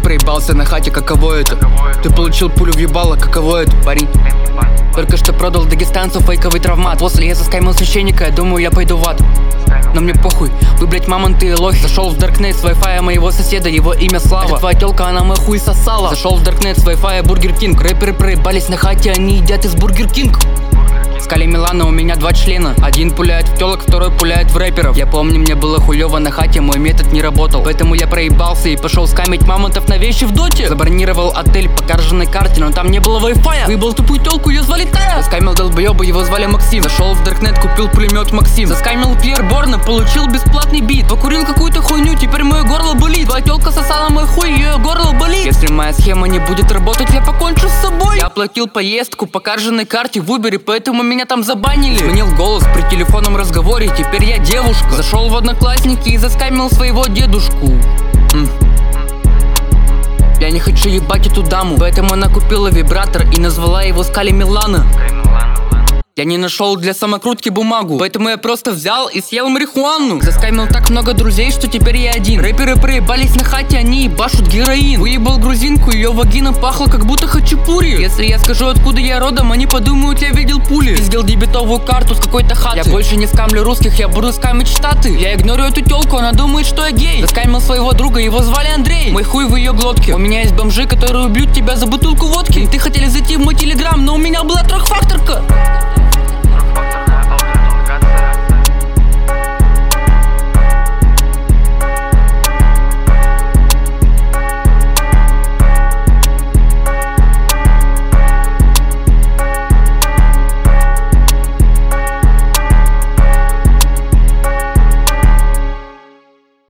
проебался на хате, каково это? Ты получил пулю в ебало, каково это, парень? Только что продал дагестанцу фейковый травмат. После я заскаймил священника, я думаю, я пойду в ад. Но мне похуй, вы, блять, мамонты и лохи. Зашел в Даркнет с вайфая моего соседа, его имя Слава. Это твоя тёлка, она мой хуй сосала. Зашел в Даркнет с вайфая Бургер Кинг. Рэперы проебались на хате, они едят из Бургер Кинг. Скали Милана, у меня 2 члена. Один пуляет в тёлок, второй пуляет в рэперов. Я помню, мне было хуёво на хате, мой метод не работал. Поэтому я проебался и пошел скамить мамонтов на вещи в доте. Забронировал отель по карженной карте, но там не было вайфая. Выебал тупую тёлку, её звали Тая. Заскамил долбоёба, его звали Максим. Зашел в Даркнет, купил пулемет Максим. Заскамил Пьер Борна, получил бесплатный бит. Покурил какую-то хуйню, теперь мое горло болит. Твоя тёлка сосала мой хуй, её горло болит. Если моя схема не будет работать, я покончу с собой. Я оплатил поездку по карженной карте в Убере, поэтому меня там забанили. Сменил голос при телефонном разговоре, теперь я девушка. Зашел в Одноклассники и заскамил своего дедушку. Я не хочу ебать эту даму, поэтому она купила вибратор и назвала его Скали Милана. Я не нашел для самокрутки бумагу, поэтому я просто взял и съел марихуану. Заскамил так много друзей, что теперь я один. Рэперы проебались на хате, они ебашут героин. Выебал грузинку, ее вагина пахла как будто хачапури. Если я скажу, откуда я родом, они подумают, я видел пули. Пиздел дебетовую карту с какой-то хаты. Я больше не скамлю русских, я буду скамить штаты. Я игнорю эту телку, она думает, что я гей. Заскамил своего друга, его звали Андрей. Мой хуй в ее глотке. У меня есть бомжи, которые убьют тебя за бутылку водки. И ты хотели зайти в мой телеграм, но у меня была трехфакторка.